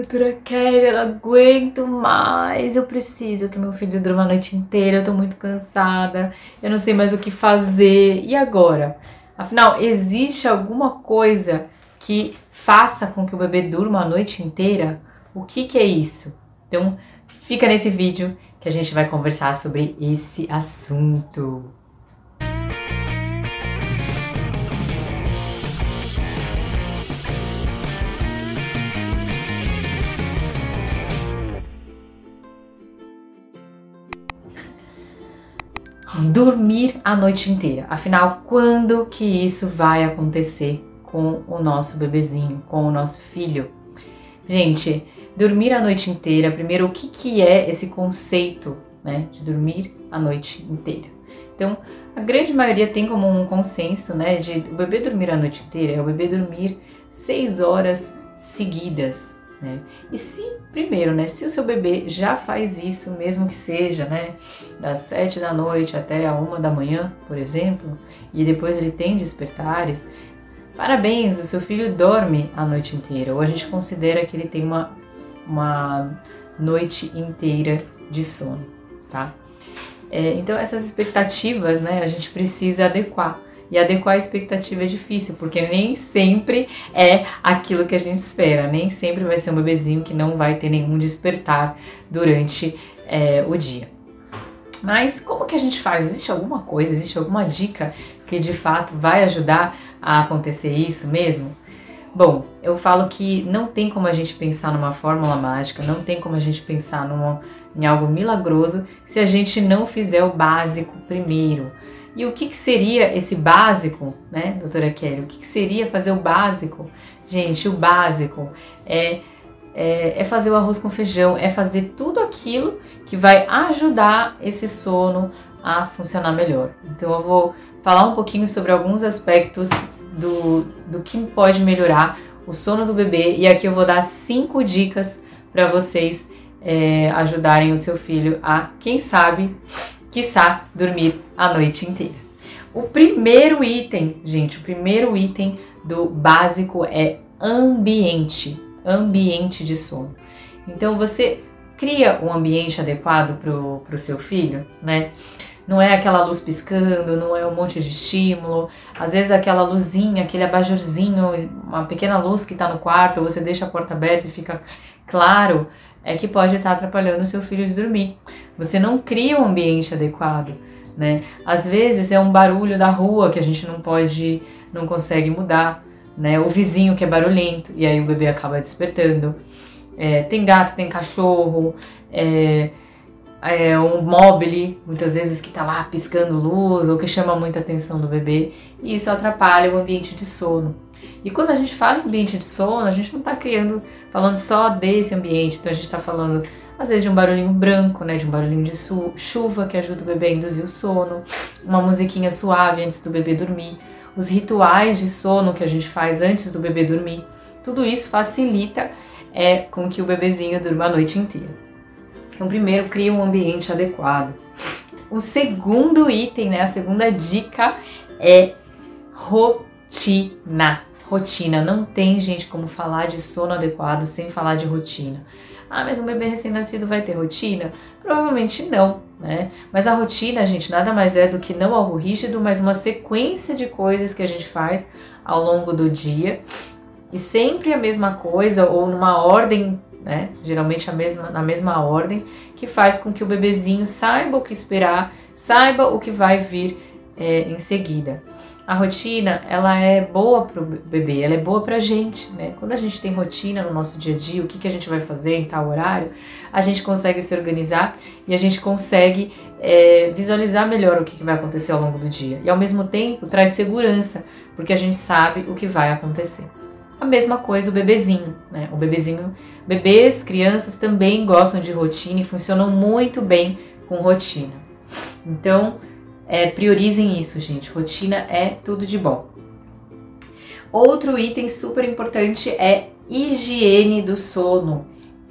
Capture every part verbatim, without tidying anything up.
doutora Kelly, eu não aguento mais, eu preciso que meu filho durma a noite inteira, eu tô muito cansada, eu não sei mais o que fazer, e agora? Afinal, existe alguma coisa que faça com que o bebê durma a noite inteira? O que que é isso? Então, fica nesse vídeo que a gente vai conversar sobre esse assunto. Dormir a noite inteira. Afinal, quando que isso vai acontecer com o nosso bebezinho, com o nosso filho? Gente, dormir a noite inteira, primeiro, o que que é esse conceito, né, de dormir a noite inteira? Então, a grande maioria tem como um consenso, né, de o bebê dormir a noite inteira é o bebê dormir seis horas seguidas, né? E se, primeiro, né, se o seu bebê já faz isso, mesmo que seja, né, das sete da noite até a uma da manhã, por exemplo, e depois ele tem despertares, parabéns, o seu filho dorme a noite inteira, ou a gente considera que ele tem uma, uma noite inteira de sono, tá? É, então essas expectativas, né, a gente precisa adequar. E adequar a expectativa é difícil, porque nem sempre é aquilo que a gente espera, nem sempre vai ser um bebezinho que não vai ter nenhum despertar durante é, o dia. Mas como que a gente faz? Existe alguma coisa, existe alguma dica que de fato vai ajudar a acontecer isso mesmo? Bom, eu falo que não tem como a gente pensar numa fórmula mágica, não tem como a gente pensar numa, em algo milagroso se a gente não fizer o básico primeiro. E o que, que seria esse básico, né, doutora Kelly? O que, que seria fazer o básico? Gente, o básico é, é, é fazer o arroz com feijão, é fazer tudo aquilo que vai ajudar esse sono a funcionar melhor. Então eu vou falar um pouquinho sobre alguns aspectos do, do que pode melhorar o sono do bebê. E aqui eu vou dar cinco dicas para vocês é, ajudarem o seu filho a, quem sabe, quiçá, dormir a noite inteira. O primeiro item, gente, o primeiro item do básico é ambiente, ambiente de sono. Então você cria um ambiente adequado pro, pro seu filho, né? Não é aquela luz piscando, não é um monte de estímulo, às vezes aquela luzinha, aquele abajurzinho, uma pequena luz que está no quarto, você deixa a porta aberta e fica claro, é que pode estar atrapalhando o seu filho de dormir. Você não cria um ambiente adequado, né? Às vezes é um barulho da rua que a gente não pode, não consegue mudar, né? O vizinho que é barulhento e aí o bebê acaba despertando. É, tem gato, tem cachorro, é, é um mobile, muitas vezes que tá lá piscando luz ou que chama muita atenção do bebê e isso atrapalha o ambiente de sono. E quando a gente fala em ambiente de sono, a gente não está criando, falando só desse ambiente, então a gente está falando às vezes de um barulhinho branco, né, de um barulhinho de chuva que ajuda o bebê a induzir o sono, uma musiquinha suave antes do bebê dormir, os rituais de sono que a gente faz antes do bebê dormir, tudo isso facilita é, com que o bebezinho durma a noite inteira. Então primeiro cria um ambiente adequado. O segundo item, né, a segunda dica é rotina. Rotina, não tem, gente, como falar de sono adequado sem falar de rotina. Ah, mas um bebê recém-nascido vai ter rotina? Provavelmente não, né? Mas a rotina, gente, nada mais é do que não algo rígido, mas uma sequência de coisas que a gente faz ao longo do dia e sempre a mesma coisa ou numa ordem, né? Geralmente a mesma, na mesma ordem, que faz com que o bebezinho saiba o que esperar, saiba o que vai vir é, em seguida. A rotina, ela é boa para o bebê, ela é boa para a gente, né? Quando a gente tem rotina no nosso dia a dia, o que, que a gente vai fazer em tal horário, a gente consegue se organizar e a gente consegue é, visualizar melhor o que, que vai acontecer ao longo do dia. E ao mesmo tempo traz segurança, porque a gente sabe o que vai acontecer. A mesma coisa o bebezinho, né? O bebezinho, bebês, crianças também gostam de rotina e funcionam muito bem com rotina. Então, É, priorizem isso, gente. Rotina é tudo de bom. Outro item super importante é higiene do sono.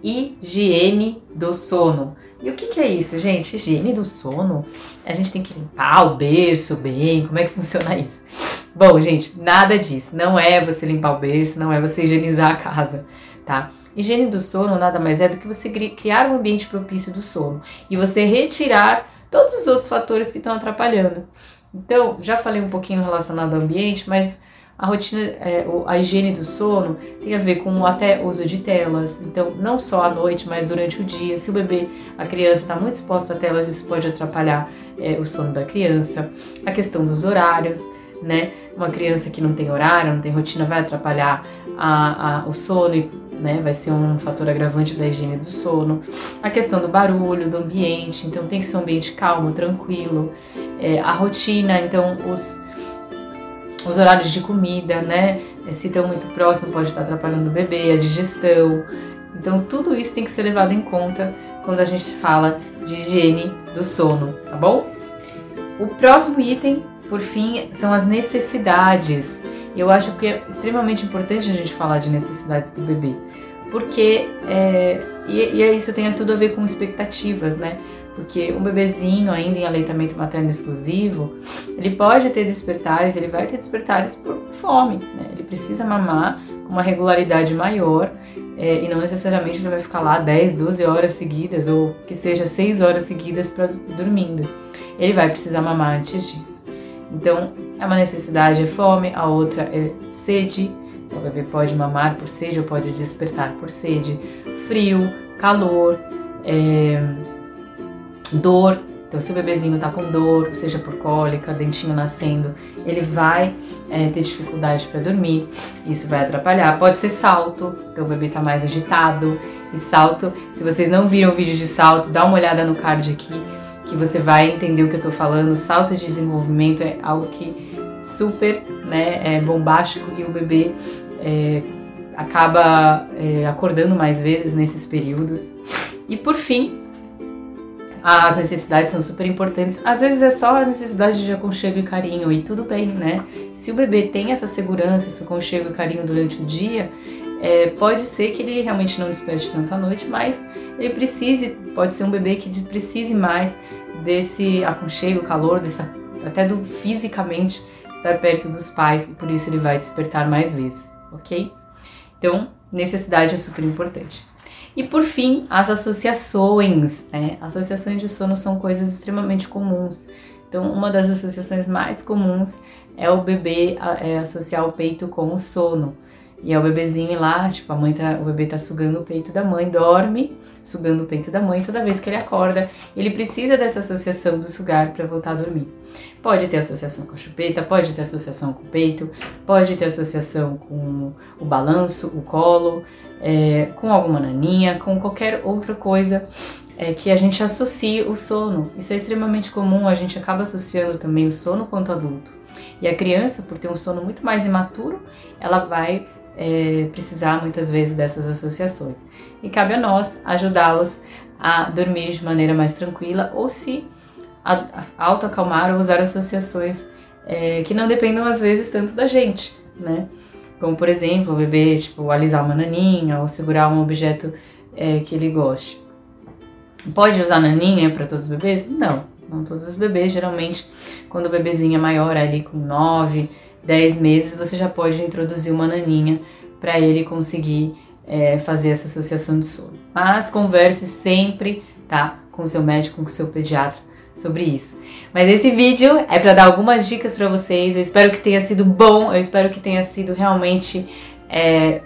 higiene do sono. E o que que é isso, gente? Higiene do sono? A gente tem que limpar o berço bem? Como é que funciona isso? Bom, gente, nada disso. Não é você limpar o berço, não é você higienizar a casa, tá? Higiene do sono nada mais é do que você criar um ambiente propício do sono e você retirar todos os outros fatores que estão atrapalhando. Então, já falei um pouquinho relacionado ao ambiente, mas a rotina, é, a higiene do sono tem a ver com até uso de telas. Então, não só à noite, mas durante o dia. Se o bebê, a criança está muito exposta a telas, isso pode atrapalhar é, o sono da criança. A questão dos horários, né? Uma criança que não tem horário, não tem rotina, vai atrapalhar a, a, o sono e, né, vai ser um fator agravante da higiene do sono. A questão do barulho, do ambiente, então tem que ser um ambiente calmo, tranquilo. É, a rotina, então os, os horários de comida, né? Se estão muito próximo pode estar atrapalhando o bebê, a digestão. Então tudo isso tem que ser levado em conta quando a gente fala de higiene do sono, tá bom? O próximo item, por fim, são as necessidades. Eu acho que é extremamente importante a gente falar de necessidades do bebê, porque é, e, e isso tem tudo a ver com expectativas, né? Porque um bebezinho ainda em aleitamento materno exclusivo, ele pode ter despertares, ele vai ter despertares por fome, né? Ele precisa mamar com uma regularidade maior é, e não necessariamente ele vai ficar lá dez, doze horas seguidas ou que seja seis horas seguidas pra, dormindo. Ele vai precisar mamar antes disso. Então, é uma necessidade, é fome, a outra é sede. Então, o bebê pode mamar por sede ou pode despertar por sede. Frio, calor, é, dor. Então, se o bebezinho tá com dor, seja por cólica, dentinho nascendo, ele vai é, ter dificuldade para dormir. Isso vai atrapalhar. Pode ser salto, então o bebê tá mais agitado. E salto, se vocês não viram o vídeo de salto, dá uma olhada no card aqui, que você vai entender o que eu tô falando. O salto de desenvolvimento é algo que super, né, é bombástico e o bebê é, acaba é, acordando mais vezes nesses períodos. E por fim, as necessidades são super importantes. Às vezes é só a necessidade de aconchego e carinho e tudo bem, né? Se o bebê tem essa segurança, esse aconchego e carinho durante o dia, é, pode ser que ele realmente não desperte tanto à noite, mas ele precise, pode ser um bebê que precise mais desse aconchego, calor, desse, até do fisicamente estar perto dos pais, e por isso ele vai despertar mais vezes, ok? Então, necessidade é super importante. E por fim, as associações, né? Associações de sono são coisas extremamente comuns. Então, uma das associações mais comuns é o bebê é, associar o peito com o sono. E é o bebezinho lá, tipo, a mãe tá, o bebê tá sugando o peito da mãe, dorme, sugando o peito da mãe, toda vez que ele acorda, ele precisa dessa associação do sugar para voltar a dormir. Pode ter associação com a chupeta, pode ter associação com o peito, pode ter associação com o balanço, o colo, é, com alguma naninha, com qualquer outra coisa é, que a gente associe o sono. Isso é extremamente comum, a gente acaba associando também o sono quanto adulto. E a criança, por ter um sono muito mais imaturo, ela vai é, precisar muitas vezes dessas associações. E cabe a nós ajudá-los a dormir de maneira mais tranquila ou se autoacalmar ou usar associações é, que não dependam às vezes tanto da gente, né? Como por exemplo, o bebê tipo, alisar uma naninha ou segurar um objeto é, que ele goste. Pode usar naninha para todos os bebês? Não, não todos os bebês. Geralmente, quando o bebezinho é maior, ali com nove, dez meses, você já pode introduzir uma naninha para ele conseguir é, fazer essa associação de sono. Mas converse sempre, tá, com o seu médico, com o seu pediatra sobre isso. Mas esse vídeo é para dar algumas dicas para vocês. Eu espero que tenha sido bom, eu espero que tenha sido realmente é,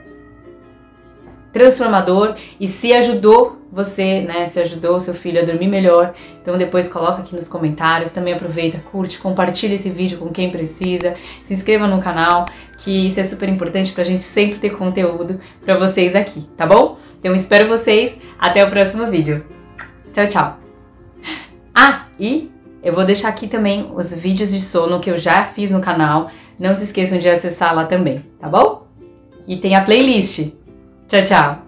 transformador e se ajudou você, né, se ajudou o seu filho a dormir melhor, então depois coloca aqui nos comentários, também aproveita, curte, compartilha esse vídeo com quem precisa, se inscreva no canal, que isso é super importante pra gente sempre ter conteúdo pra vocês aqui, tá bom? Então espero vocês, até o próximo vídeo. Tchau, tchau! Ah, e eu vou deixar aqui também os vídeos de sono que eu já fiz no canal, não se esqueçam de acessar lá também, tá bom? E tem a playlist. Tchau, tchau!